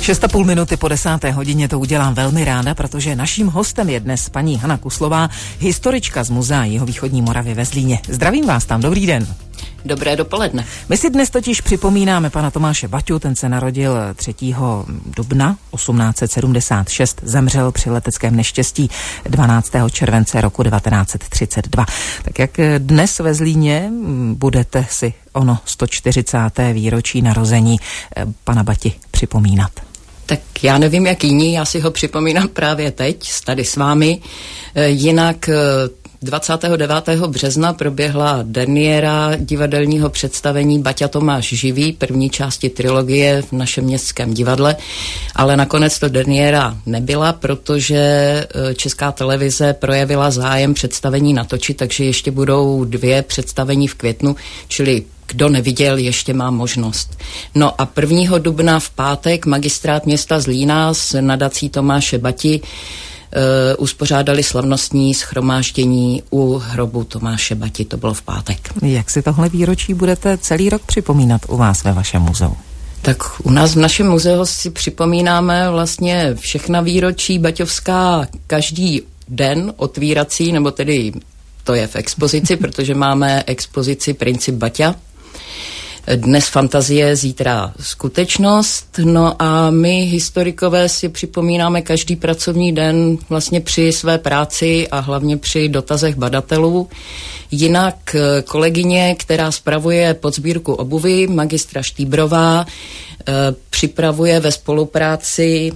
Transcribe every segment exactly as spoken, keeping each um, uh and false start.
Šest a půl minuty po desáté hodině to udělám velmi ráda, protože naším hostem je dnes paní Hana Kuslová, historička z Muzea Jihovýchodní Moravy ve Zlíně. Zdravím vás tam, dobrý den. Dobré dopoledne. My si dnes totiž připomínáme pana Tomáše Baťu, ten se narodil třetího dubna osmnáct set sedmdesát šest, zemřel při leteckém neštěstí dvanáctého července roku devatenáct set třicet dva. Tak jak dnes ve Zlíně budete si ono sto čtyřicáté výročí narození pana Bati připomínat? Tak já nevím, jak jiní, já si ho připomínám právě teď, tady s vámi. Jinak dvacátého devátého března proběhla derniéra divadelního představení Baťa Tomáš živý, první části trilogie v našem městském divadle, ale nakonec to derniéra nebyla, protože Česká televize projevila zájem představení natočit, takže ještě budou dvě představení v květnu, čili kdo neviděl, ještě má možnost. No a prvního dubna v pátek magistrát města Zlína s nadací Tomáše Bati Uh, uspořádali slavnostní shromáždění u hrobu Tomáše Bati, to bylo v pátek. Jak si tohle výročí budete celý rok připomínat u vás ve vašem muzeu? Tak u nás v našem muzeu si připomínáme vlastně všechna výročí baťovská každý den otvírací, nebo tedy to je v expozici, protože máme expozici Princip Baťa. Dnes fantazie, zítra skutečnost. No a my historikové si připomínáme každý pracovní den vlastně při své práci a hlavně při dotazech badatelů. Jinak kolegyně, která spravuje podsbírku obuvy, magistra Štýbrová, připravuje ve spolupráci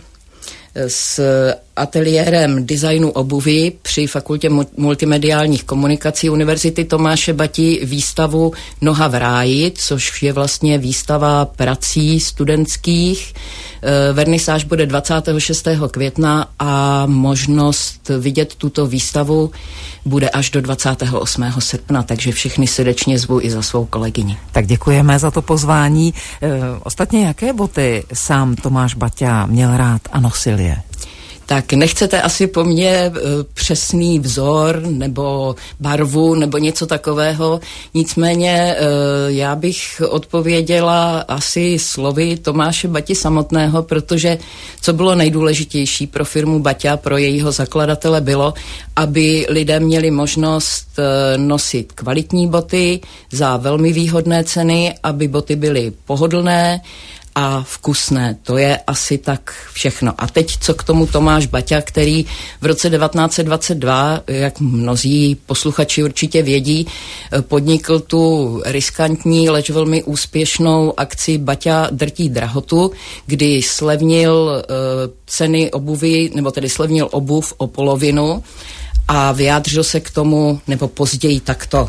s ateliérem designu obuvy při Fakultě multimediálních komunikací Univerzity Tomáše Bati výstavu Noha v ráji, což je vlastně výstava prací studentských. Vernisáž bude dvacátého šestého května a možnost vidět tuto výstavu bude až do dvacátého osmého srpna, takže všechny srdečně zvu i za svou kolegyni. Tak děkujeme za to pozvání. E, ostatně jaké boty sám Tomáš Baťa měl rád a nosil je? Tak nechcete asi po mně e, přesný vzor nebo barvu nebo něco takového, nicméně e, já bych odpověděla asi slovy Tomáše Bati samotného, protože co bylo nejdůležitější pro firmu Baťa, pro jejího zakladatele bylo, aby lidé měli možnost e, nosit kvalitní boty za velmi výhodné ceny, aby boty byly pohodlné a vkusné. To je asi tak všechno. A teď co k tomu Tomáš Baťa, který v roce devatenáct set dvacet dva, jak mnozí posluchači určitě vědí, podnikl tu riskantní, leč velmi úspěšnou akci Baťa drtí drahotu, kdy slevnil uh, ceny obuvy, nebo tedy slevnil obuv o polovinu a vyjádřil se k tomu, nebo později takto.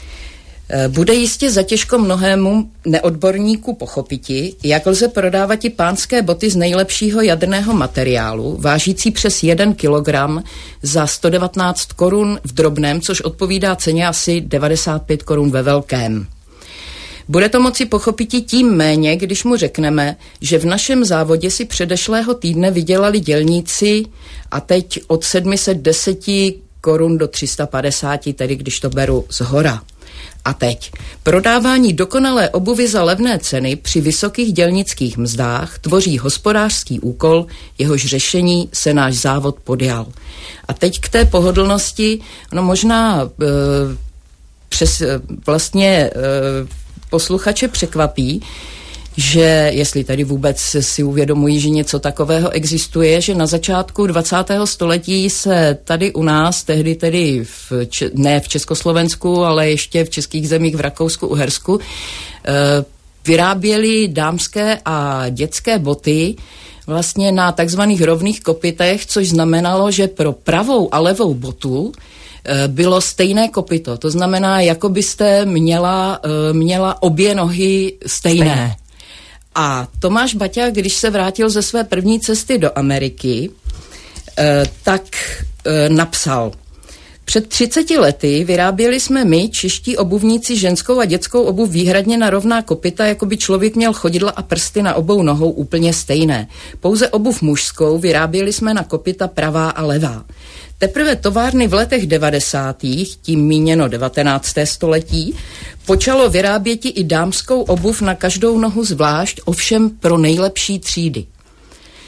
Bude jistě zatěžko mnohému neodborníku pochopiti, jak lze prodávat i pánské boty z nejlepšího jaderného materiálu, vážící přes jeden kilogram za sto devatenáct korun v drobném, což odpovídá ceně asi devadesát pět korun ve velkém. Bude to moci pochopiti tím méně, když mu řekneme, že v našem závodě si předešlého týdne vydělali dělníci a teď od sedm set deset korun do tři sta padesát, tedy když to beru zhora. A teď. Prodávání dokonalé obuvy za levné ceny při vysokých dělnických mzdách tvoří hospodářský úkol, jehož řešení se náš závod podjal. A teď k té pohodlnosti, no možná e, přes vlastně e, posluchače překvapí, že jestli tady vůbec si uvědomují, že něco takového existuje, že na začátku dvacátého století se tady u nás, tehdy tedy v, ne v Československu, ale ještě v českých zemích v Rakousku, Uhersku, vyráběly dámské a dětské boty vlastně na takzvaných rovných kopytech, což znamenalo, že pro pravou a levou botu bylo stejné kopyto. To znamená, jako byste měla, měla obě nohy stejné. stejné. A Tomáš Baťa, když se vrátil ze své první cesty do Ameriky, tak napsal: Před třiceti lety vyráběli jsme my, čeští obuvníci, ženskou a dětskou obuv výhradně na rovná kopyta, jako by člověk měl chodidla a prsty na obou nohou úplně stejné. Pouze obuv mužskou vyráběli jsme na kopyta pravá a levá. Teprve továrny v letech devadesátých, tím míněno devatenácté století, počalo vyráběti i dámskou obuv na každou nohu zvlášť, ovšem pro nejlepší třídy.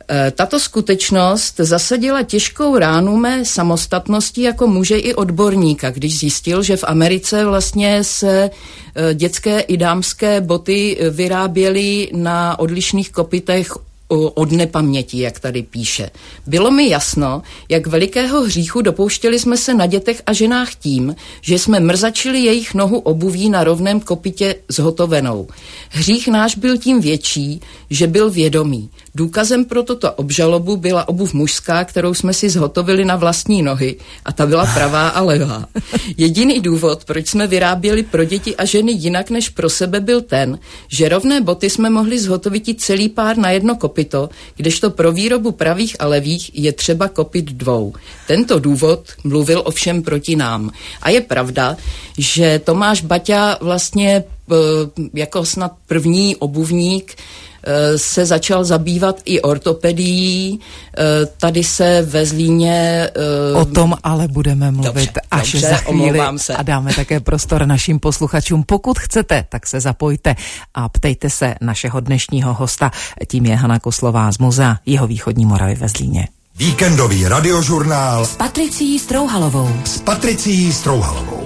Tato skutečnost zasadila těžkou ránu mé samostatnosti jako muže i odborníka, když zjistil, že v Americe vlastně se dětské i dámské boty vyráběly na odlišných kopytech od nepaměti, jak tady píše. Bylo mi jasno, jak velikého hříchu dopouštěli jsme se na dětech a ženách tím, že jsme mrzačili jejich nohu obuví na rovném kopytě zhotovenou. Hřích náš byl tím větší, že byl vědomý. Důkazem pro toto obžalobu byla obuv mužská, kterou jsme si zhotovili na vlastní nohy, a ta byla pravá a levá. Jediný důvod, proč jsme vyráběli pro děti a ženy jinak než pro sebe, byl ten, že rovné boty jsme mohli zhotovit i celý pár na jedno kopyto, kdežto pro výrobu pravých a levých je třeba kopyt dvou. Tento důvod mluvil ovšem proti nám. A je pravda, že Tomáš Baťa vlastně jako snad první obuvník se začal zabývat i ortopedií. Tady se ve Zlíně... O tom ale budeme mluvit dobře, až dobře, za chvíli se. A dáme také prostor našim posluchačům. Pokud chcete, tak se zapojte a ptejte se našeho dnešního hosta. Tím je Hana Koslová z Muzea Jihovýchodní Moravy ve Zlíně. Víkendový radiožurnál s Patricií Strouhalovou. S Patricií Strouhalovou.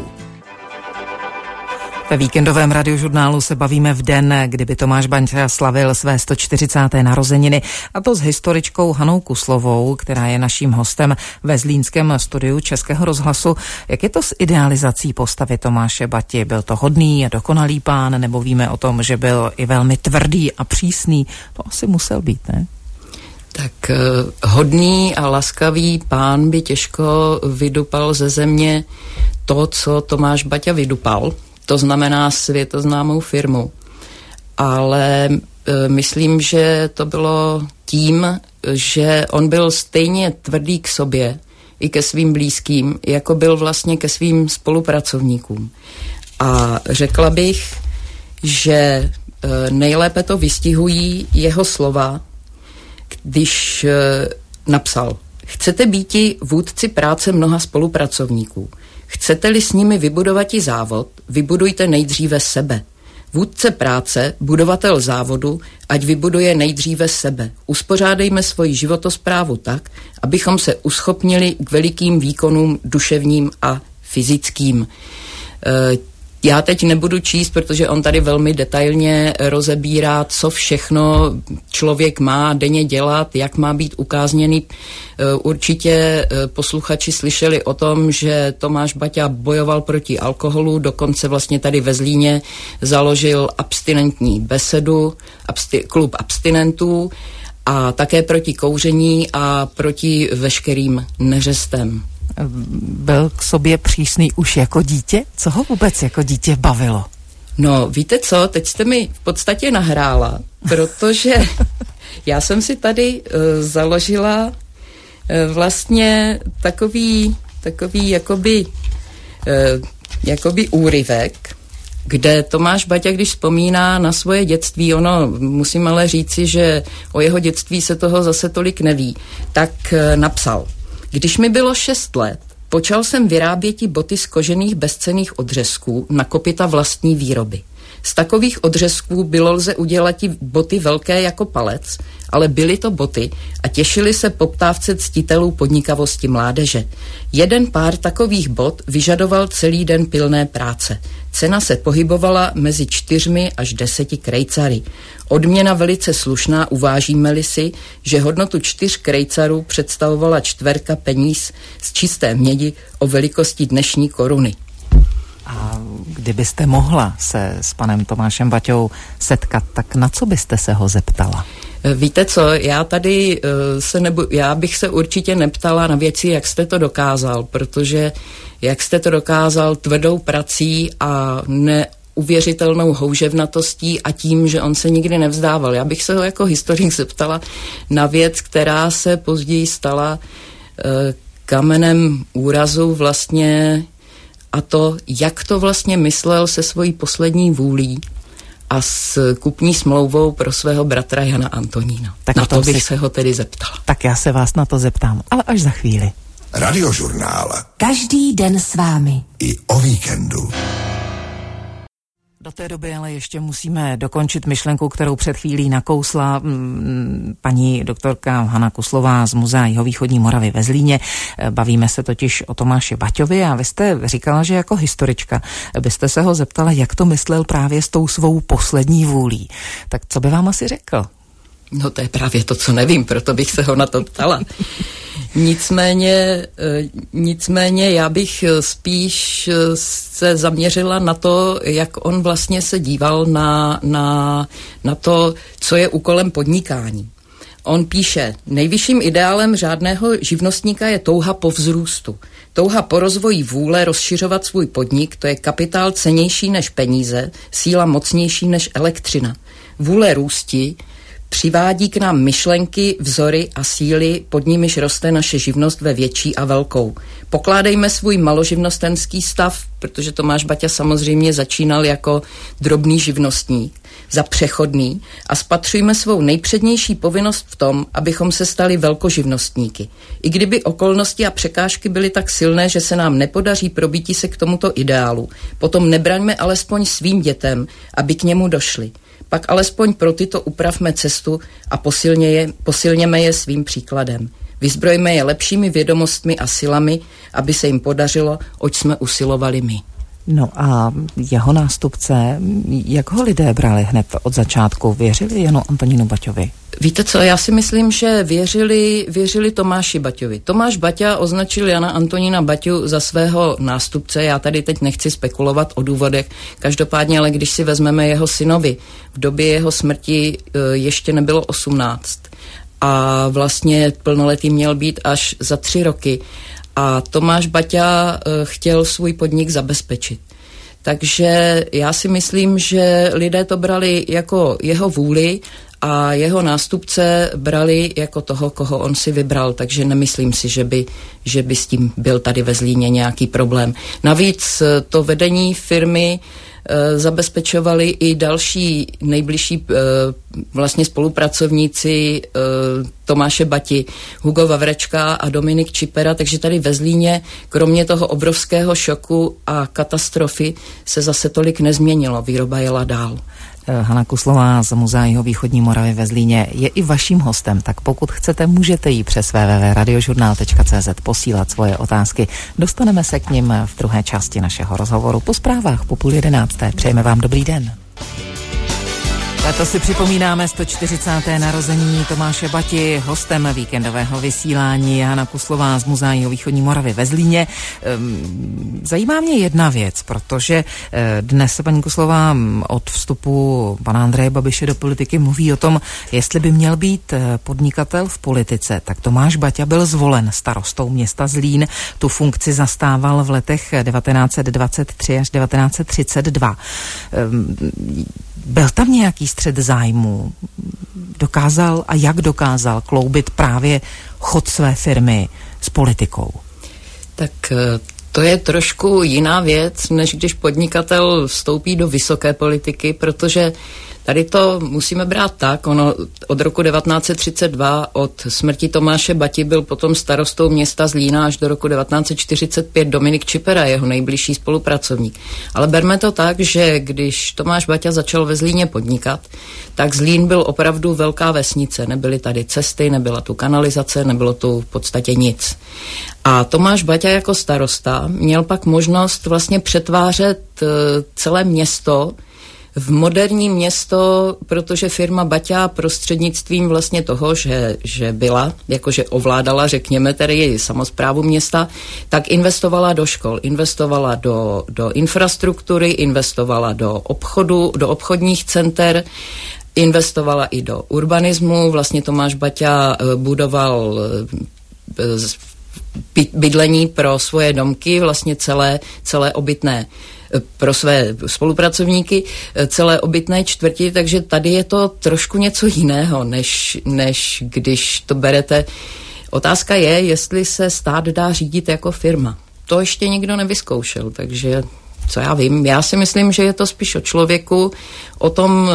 Ve víkendovém radiožurnálu se bavíme v den, kdyby Tomáš Baťa slavil své sto čtyřicáté narozeniny, a to s historičkou Hanou Kuslovou, která je naším hostem ve zlínském studiu Českého rozhlasu. Jak je to s idealizací postavy Tomáše Bati? Byl to hodný a dokonalý pán, nebo víme o tom, že byl i velmi tvrdý a přísný? To asi musel být, ne? Tak eh, hodný a laskavý pán by těžko vydupal ze země to, co Tomáš Baťa vydupal. To znamená světoznámou firmu. Ale e, myslím, že to bylo tím, že on byl stejně tvrdý k sobě i ke svým blízkým, jako byl vlastně ke svým spolupracovníkům. A řekla bych, že e, nejlépe to vystihují jeho slova, když e, napsal: Chcete býti vůdci práce mnoha spolupracovníků. Chcete-li s nimi vybudovat i závod, vybudujte nejdříve sebe. Vůdce práce, budovatel závodu, ať vybuduje nejdříve sebe. Uspořádejme svoji životosprávu tak, abychom se uschopnili k velikým výkonům duševním a fyzickým. E, Já teď nebudu číst, protože on tady velmi detailně rozebírá, co všechno člověk má denně dělat, jak má být ukázněný. Určitě posluchači slyšeli o tom, že Tomáš Baťa bojoval proti alkoholu, dokonce vlastně tady ve Zlíně založil abstinentní besedu, absti- klub abstinentů, a také proti kouření a proti veškerým neřestem. Byl k sobě přísný už jako dítě? Co ho vůbec jako dítě bavilo? No, víte co, teď jste mi v podstatě nahrála, protože já jsem si tady uh, založila uh, vlastně takový, takový jakoby, uh, jakoby úryvek, kde Tomáš Baťa, když vzpomíná na svoje dětství, ono, musím ale říci, že o jeho dětství se toho zase tolik neví, tak uh, napsal: Když mi bylo šest let, počal jsem vyráběti boty z kožených bezcenných odřezků na kopyta vlastní výroby. Z takových odřezků bylo lze udělat i boty velké jako palec, ale byly to boty a těšily se poptávce ctitelů podnikavosti mládeže. Jeden pár takových bot vyžadoval celý den pilné práce. Cena se pohybovala mezi čtyřmi až deseti krejcary. Odměna velice slušná, uvážíme-li si, že hodnotu čtyř krejcarů představovala čtverka peníz z čisté mědi o velikosti dnešní koruny. A kdybyste mohla se s panem Tomášem Baťou setkat, tak na co byste se ho zeptala? Víte co, já tady uh, se nebu, já bych se určitě neptala na věci, jak jste to dokázal, protože jak jste to dokázal tvrdou prací a neuvěřitelnou houževnatostí a tím, že on se nikdy nevzdával. Já bych se ho jako historik zeptala na věc, která se později stala uh, kamenem úrazu vlastně, a to, jak to vlastně myslel se svojí poslední vůlí a s kupní smlouvou pro svého bratra Jana Antonína. Tak na to bych si... se ho tedy zeptala. Tak já se vás na to zeptám, ale až za chvíli. Radiožurnál. Každý den s vámi. I o víkendu. Do té doby ale ještě musíme dokončit myšlenku, kterou před chvílí nakousla paní doktorka Hana Kuslová z Muzea jihovýchodní Moravy ve Zlíně. Bavíme se totiž o Tomáši Baťovi a vy jste říkala, že jako historička byste se ho zeptala, jak to myslel právě s tou svou poslední vůlí. Tak co by vám asi řekl? No to je právě to, co nevím, proto bych se ho na to ptala. Nicméně, nicméně já bych spíš se zaměřila na to, jak on vlastně se díval na, na, na to, co je úkolem podnikání. On píše, nejvyšším ideálem řádného živnostníka je touha po vzrůstu. Touha po rozvoji vůle rozšiřovat svůj podnik, to je kapitál cennější než peníze, síla mocnější než elektřina. Vůle růsti přivádí k nám myšlenky, vzory a síly, pod nimiž roste naše živnost ve větší a velkou. Pokládejme svůj maloživnostenský stav, protože Tomáš Baťa samozřejmě začínal jako drobný živnostník, za přechodný a spatřujme svou nejpřednější povinnost v tom, abychom se stali velkoživnostníky. I kdyby okolnosti a překážky byly tak silné, že se nám nepodaří probíti se k tomuto ideálu, potom nebraňme alespoň svým dětem, aby k němu došli. Pak alespoň pro tyto upravme cestu a posilně je, posilněme je svým příkladem. Vyzbrojme je lepšími vědomostmi a silami, aby se jim podařilo, oč jsme usilovali my. No a jeho nástupce, jak ho lidé brali hned od začátku? Věřili Janu Antonínu Baťovi? Víte co, já si myslím, že věřili, věřili Tomáši Baťovi. Tomáš Baťa označil Jana Antonína Baťu za svého nástupce, já tady teď nechci spekulovat o důvodech, každopádně, ale když si vezmeme jeho synovi, v době jeho smrti ještě nebylo osmnáct a vlastně plnoletý měl být až za tři roky a Tomáš Baťa chtěl svůj podnik zabezpečit. Takže já si myslím, že lidé to brali jako jeho vůli a jeho nástupce brali jako toho, koho on si vybral, takže nemyslím si, že by, že by s tím byl tady ve Zlíně nějaký problém. Navíc to vedení firmy e, zabezpečovali i další nejbližší e, vlastně spolupracovníci e, Tomáše Bati, Hugo Vavrečka a Dominik Čipera, takže tady ve Zlíně, kromě toho obrovského šoku a katastrofy, se zase tolik nezměnilo, výroba jela dál. Hana Kuslová z Muzea jihovýchodní Moravy ve Zlíně je i vaším hostem, tak pokud chcete, můžete jí přes w w w tečka radiožurnál tečka c z posílat svoje otázky. Dostaneme se k nim v druhé části našeho rozhovoru po zprávách po půl jedenácté. Přejeme vám dobrý den. Letos si připomínáme sto čtyřicáté narození Tomáše Bati, hostem víkendového vysílání Hana Kuslová z Muzea jihovýchodní Moravy ve Zlíně. Zajímá mě jedna věc, protože dnes se paní Kuslová od vstupu pana Andreje Babiše do politiky mluví o tom, jestli by měl být podnikatel v politice, tak Tomáš Baťa byl zvolen starostou města Zlín. Tu funkci zastával v letech devatenáct set dvacet tři až devatenáct set třicet dva. Byl tam nějaký střet zájmů? Dokázal a jak dokázal kloubit právě chod své firmy s politikou? Tak to je trošku jiná věc, než když podnikatel vstoupí do vysoké politiky, protože tady to musíme brát tak, ono od roku devatenáct set třicet dva, od smrti Tomáše Bati byl potom starostou města Zlína až do roku devatenáct set čtyřicet pět Dominik Čipera, jeho nejbližší spolupracovník. Ale berme to tak, že když Tomáš Baťa začal ve Zlíně podnikat, tak Zlín byl opravdu velká vesnice, nebyly tady cesty, nebyla tu kanalizace, nebylo tu v podstatě nic. A Tomáš Baťa jako starosta měl pak možnost vlastně přetvářet celé město v moderní město, protože firma Baťa prostřednictvím vlastně toho, že, že byla, jakože ovládala, řekněme, tedy její samosprávu města, tak investovala do škol, investovala do, do infrastruktury, investovala do obchodu, do obchodních center, investovala i do urbanismu. Vlastně Tomáš Baťa budoval bydlení pro svoje domky, vlastně celé, celé obytné pro své spolupracovníky, celé obytné čtvrti, takže tady je to trošku něco jiného, než, než když to berete. Otázka je, jestli se stát dá řídit jako firma. To ještě nikdo nevyzkoušel, takže co já vím, já si myslím, že je to spíš o člověku, o tom,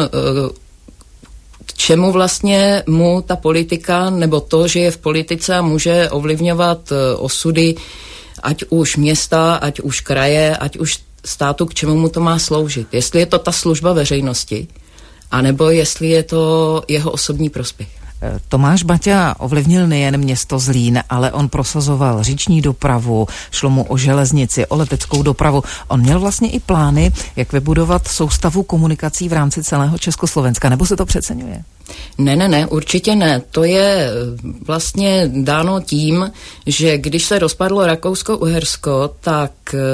čemu vlastně mu ta politika, nebo to, že je v politice a může ovlivňovat osudy ať už města, ať už kraje, ať už státu, k čemu mu to má sloužit. Jestli je to ta služba veřejnosti, anebo jestli je to jeho osobní prospěch. Tomáš Baťa ovlivnil nejen město Zlín, ale on prosazoval říční dopravu, šlo mu o železnici, o leteckou dopravu. On měl vlastně i plány, jak vybudovat soustavu komunikací v rámci celého Československa, nebo se to přeceňuje? Ne, ne, ne, určitě ne. To je vlastně dáno tím, že když se rozpadlo Rakousko-Uhersko, tak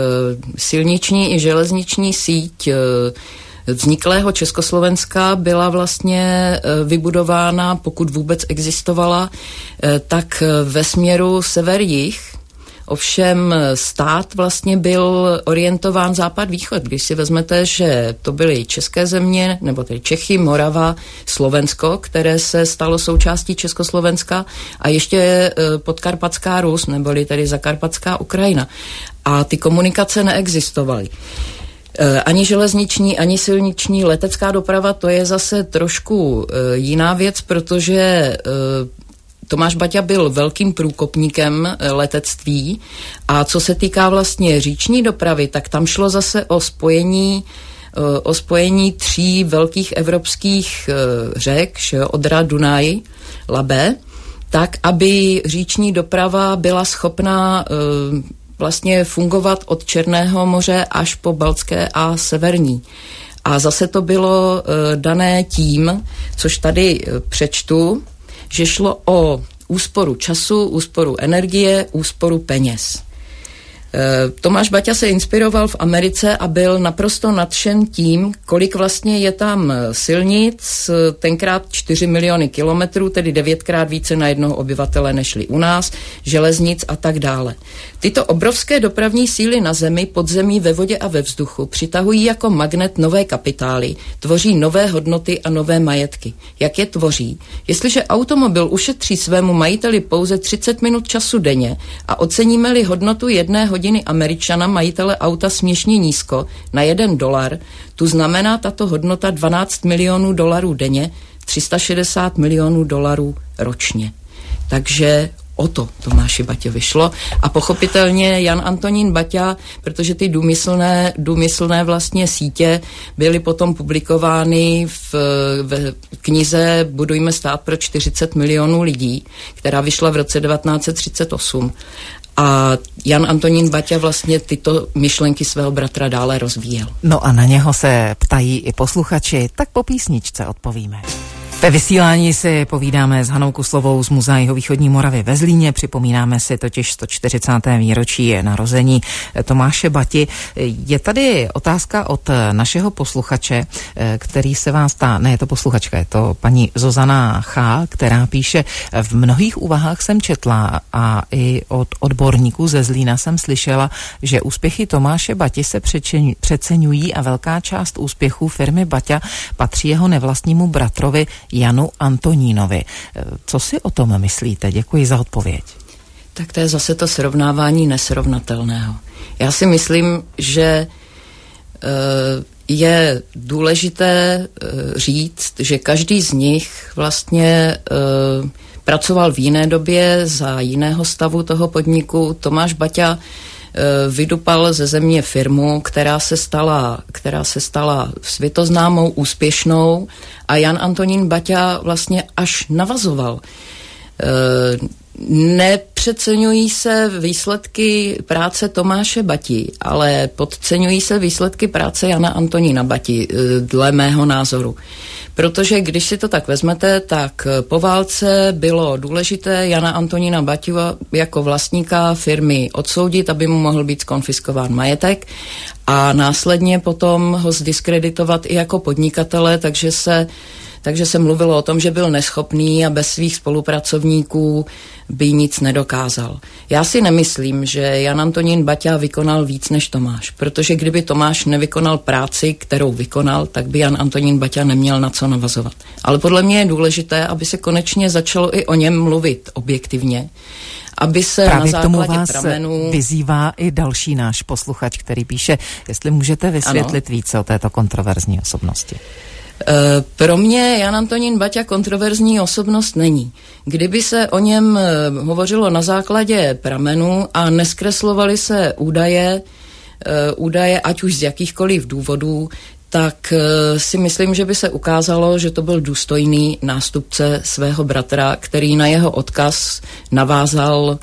silniční i železniční síť vzniklého Československa byla vlastně vybudována, pokud vůbec existovala, tak ve směru sever-jih. Ovšem stát vlastně byl orientován západ-východ. Když si vezmete, že to byly české země, nebo tedy Čechy, Morava, Slovensko, které se stalo součástí Československa, a ještě Podkarpatská Rus, neboli tedy Zakarpatská Ukrajina. A ty komunikace neexistovaly. Ani železniční, ani silniční, letecká doprava, to je zase trošku jiná věc, protože Tomáš Baťa byl velkým průkopníkem letectví a co se týká vlastně říční dopravy, tak tam šlo zase o spojení o spojení tří velkých evropských řek, Odra, Dunaj, Labe, tak, aby říční doprava byla schopná vlastně fungovat od Černého moře až po Baltské a Severní. A zase to bylo e, dané tím, což tady e, přečtu, že šlo o úsporu času, úsporu energie, úsporu peněz. E, Tomáš Baťa se inspiroval v Americe a byl naprosto nadšen tím, kolik vlastně je tam silnic, tenkrát čtyři miliony kilometrů, tedy devětkrát více na jednoho obyvatele nežli u nás, železnic a tak dále. Tyto obrovské dopravní síly na zemi, pod zemí, ve vodě a ve vzduchu přitahují jako magnet nové kapitály, tvoří nové hodnoty a nové majetky. Jak je tvoří? Jestliže automobil ušetří svému majiteli pouze třicet minut času denně a oceníme-li hodnotu jedné hodiny Američana, majitele auta směšně nízko, na jeden dolar, tu znamená tato hodnota dvanáct milionů dolarů denně, tři sta šedesát milionů dolarů ročně. Takže o to Tomáši Baťa vyšlo a pochopitelně Jan Antonín Baťa, protože ty důmyslné, důmyslné vlastně sítě byly potom publikovány v, v knize Budujme stát pro čtyřicet milionů lidí, která vyšla v roce devatenáct set třicet osm. A Jan Antonín Baťa vlastně tyto myšlenky svého bratra dále rozvíjel. No a na něho se ptají i posluchači, tak po písničce odpovíme. Ve vysílání si povídáme s Hanou Kuslovou z Muzea Jihovýchodní Moravy ve Zlíně. Připomínáme si totiž sto čtyřicáté výročí narození Tomáše Bati. Je tady otázka od našeho posluchače, který se vás ptá, ne, je to posluchačka, je to paní Zuzana Chá, která píše, v mnohých úvahách jsem četla a i od odborníků ze Zlína jsem slyšela, že úspěchy Tomáše Bati se přeceňují a velká část úspěchů firmy Baťa patří jeho nevlastnímu bratrovi Janu Antonínovi. Co si o tom myslíte? Děkuji za odpověď. Tak to je zase to srovnávání nesrovnatelného. Já si myslím, že je důležité říct, že každý z nich vlastně pracoval v jiné době za jiného stavu toho podniku. Tomáš Baťa vydupal ze země firmu, která se stala, která se stala světoznámou, úspěšnou a Jan Antonín Baťa vlastně až navazoval. Nepřeceňují se výsledky práce Tomáše Bati, ale podceňují se výsledky práce Jana Antonína Bati, dle mého názoru. Protože když si to tak vezmete, tak po válce bylo důležité Jana Antonína Baťu jako vlastníka firmy odsoudit, aby mu mohl být zkonfiskován majetek a následně potom ho zdiskreditovat i jako podnikatele, takže se Takže se mluvilo o tom, že byl neschopný a bez svých spolupracovníků by nic nedokázal. Já si nemyslím, že Jan Antonín Baťa vykonal víc než Tomáš, protože kdyby Tomáš nevykonal práci, kterou vykonal, tak by Jan Antonín Baťa neměl na co navazovat. Ale podle mě je důležité, aby se konečně začalo i o něm mluvit objektivně, aby se právě na základě pramenů vyzývá i další náš posluchač, který píše, jestli můžete vysvětlit ano. více o této kontroverzní osobnosti. Pro mě Jan Antonín Baťa kontroverzní osobnost není. Kdyby se o něm hovořilo na základě pramenů a neskreslovaly se údaje údaje, ať už z jakýchkoliv důvodů, tak si myslím, že by se ukázalo, že to byl důstojný nástupce svého bratra, který na jeho odkaz navázal,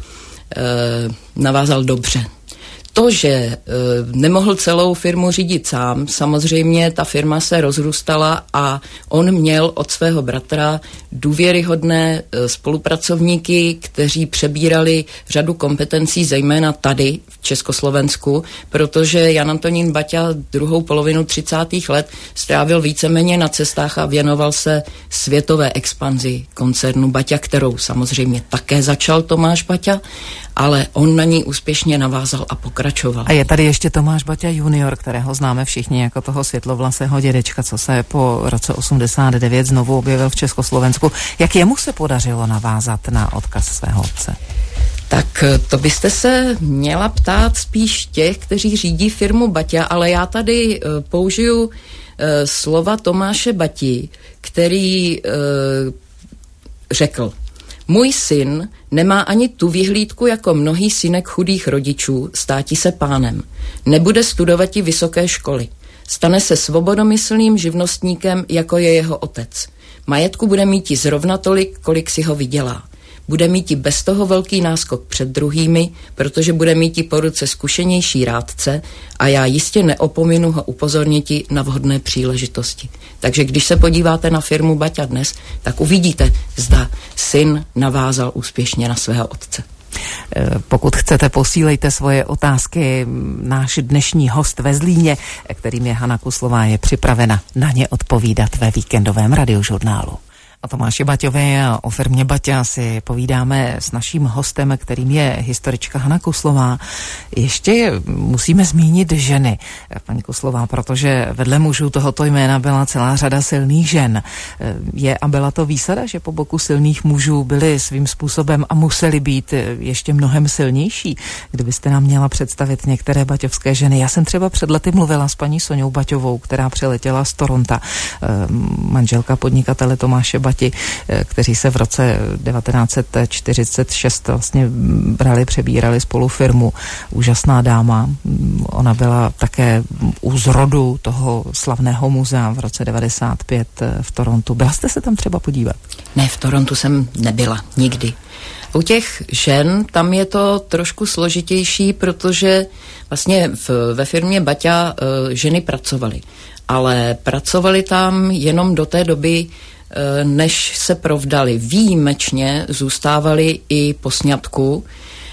navázal dobře. To, že e, nemohl celou firmu řídit sám, samozřejmě ta firma se rozrůstala a on měl od svého bratra důvěryhodné e, spolupracovníky, kteří přebírali řadu kompetencí, zejména tady v Československu, protože Jan Antonín Baťa druhou polovinu třicátých let strávil víceméně na cestách a věnoval se světové expanzi koncernu Baťa, kterou samozřejmě také začal Tomáš Baťa, ale on na ní úspěšně navázal a pokračoval. A je tady ještě Tomáš Baťa junior, kterého známe všichni jako toho světlovlasého dědečka, co se po roce osmdesát devět znovu objevil v Československu. Jak jemu se podařilo navázat na odkaz svého otce? Tak to byste se měla ptát spíš těch, kteří řídí firmu Baťa, ale já tady uh, použiju uh, slova Tomáše Bati, který uh, řekl: můj syn nemá ani tu vyhlídku jako mnohý synek chudých rodičů státi se pánem. Nebude studovati vysoké školy. Stane se svobodomyslným živnostníkem, jako je jeho otec. Majetku bude míti zrovna tolik, kolik si ho vydělá. Bude míti bez toho velký náskok před druhými, protože bude míti po ruce zkušenější rádce a já jistě neopominu ho upozorniti na vhodné příležitosti. Takže když se podíváte na firmu Baťa dnes, tak uvidíte, zda syn navázal úspěšně na svého otce. Pokud chcete, posílejte svoje otázky. Náš dnešní host ve Zlíně, kterým je Hana Kuslová, je připravena na ně odpovídat ve víkendovém radiožurnálu. O Tomáši Baťovi a o firmě Baťa si povídáme s naším hostem, kterým je historička Hana Kuslová. Ještě musíme zmínit ženy, paní Kuslová, protože vedle mužů tohoto jména byla celá řada silných žen. Je a byla to výsada, že po boku silných mužů byly svým způsobem a museli být ještě mnohem silnější? Kdybyste nám měla představit některé baťovské ženy. Já jsem třeba před lety mluvila s paní Soňou Baťovou, která přiletěla z Toronta, manželka podnikatele Tomáše Baťa, kteří se v roce devatenáct set čtyřicet šest vlastně brali, přebírali spolu firmu. Úžasná dáma. Ona byla také u zrodu toho slavného muzea v roce devadesát pět v Torontu. Byla jste se tam třeba podívat? Ne, v Torontu jsem nebyla, nikdy. U těch žen tam je to trošku složitější, protože vlastně v, ve firmě Baťa uh, ženy pracovaly. Ale pracovaly tam jenom do té doby, než se provdali. Výjimečně zůstávali i po sňatku,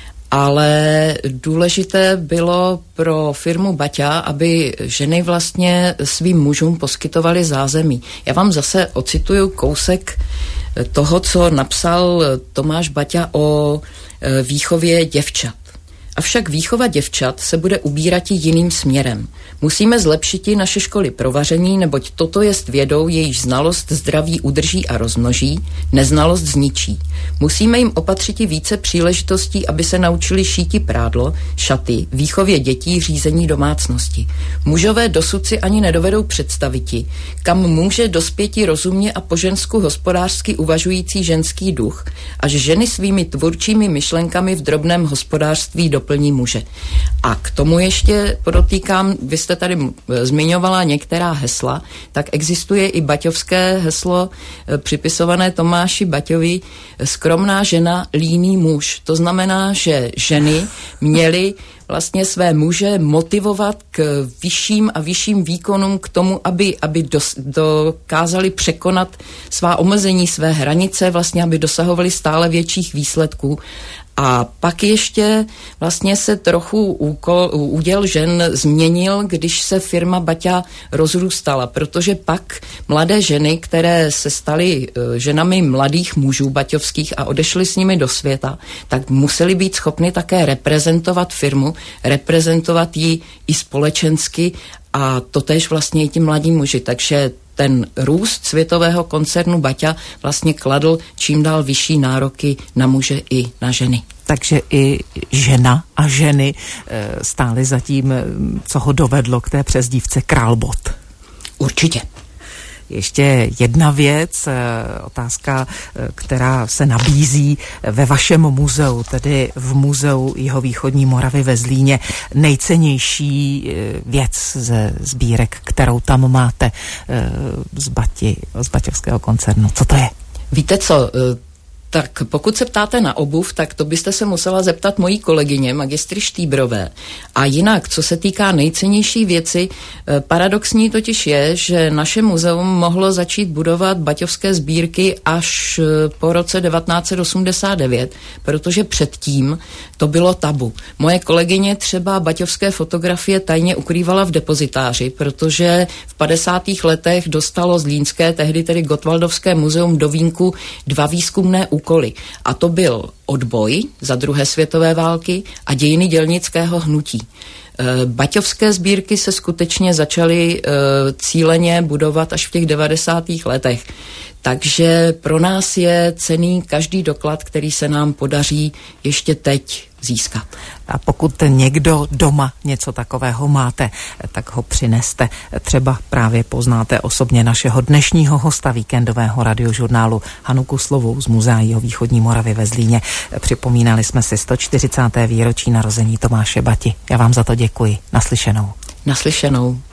ale důležité bylo pro firmu Baťa, aby ženy vlastně svým mužům poskytovaly zázemí. Já vám zase ocituju kousek toho, co napsal Tomáš Baťa o výchově děvčat. Avšak výchova děvčat se bude ubírati jiným směrem. Musíme zlepšiti naše školy pro vaření, neboť toto jest vědou, jejíž znalost zdraví udrží a rozmnoží, neznalost zničí. Musíme jim opatřiti více příležitostí, aby se naučili šíti prádlo, šaty, výchově dětí, řízení domácnosti. Mužové dosud si ani nedovedou představiti, kam může dospěti rozumně a po žensku hospodářsky uvažující ženský duch, až ženy svými tvůrčími myšlenkami v drobném hospodářství doplní muže. A k tomu ještě podotýkám, vy jste tady zmiňovala některá hesla, tak existuje i baťovské heslo připisované Tomáši Baťovi: skromná žena, líný muž. To znamená, že ženy měly vlastně své muže motivovat k vyšším a vyšším výkonům, k tomu, aby, aby dos, dokázali překonat svá omezení, své hranice, vlastně aby dosahovali stále větších výsledků. A pak ještě vlastně se trochu úkol, úděl žen změnil, když se firma Baťa rozrůstala, protože pak mladé ženy, které se staly ženami mladých mužů baťovských a odešly s nimi do světa, tak museli být schopny také reprezentovat firmu, reprezentovat ji i společensky, a totéž vlastně i ti mladí muži. Takže ten růst světového koncernu Baťa vlastně kladl čím dál vyšší nároky na muže i na ženy. Takže i žena a ženy stály za tím, co ho dovedlo k té přezdívce Král Bot. Určitě. Ještě jedna věc, otázka, která se nabízí ve vašem muzeu, tedy v muzeu Jihovýchodní Moravy ve Zlíně. Nejcennější věc ze sbírek, kterou tam máte z Bati, z baťovského koncernu. Co to je? Víte co, tak pokud se ptáte na obuv, tak to byste se musela zeptat mojí kolegyně, magistry Štýbrové. A jinak, co se týká nejcennější věci, paradoxní totiž je, že naše muzeum mohlo začít budovat baťovské sbírky až po roce devatenáct set osmdesát devět, protože předtím to bylo tabu. Moje kolegyně třeba baťovské fotografie tajně ukrývala v depozitáři, protože v padesátých letech dostalo zlínské, tehdy tedy Gottwaldovské muzeum do vínku dva výzkumné úkoly. A to byl odboj za druhé světové války a dějiny dělnického hnutí. Baťovské sbírky se skutečně začaly cíleně budovat až v těch devadesátých letech. Takže pro nás je cenný každý doklad, který se nám podaří ještě teď získat. A pokud někdo doma něco takového máte, tak ho přineste. Třeba právě poznáte osobně našeho dnešního hosta víkendového radiožurnálu Hanu Kuslovou z Muzea Jihovýchodní Moravy ve Zlíně. Připomínali jsme si sto čtyřicáté výročí narození Tomáše Bati. Já vám za to děkuji. Naslyšenou. Naslyšenou.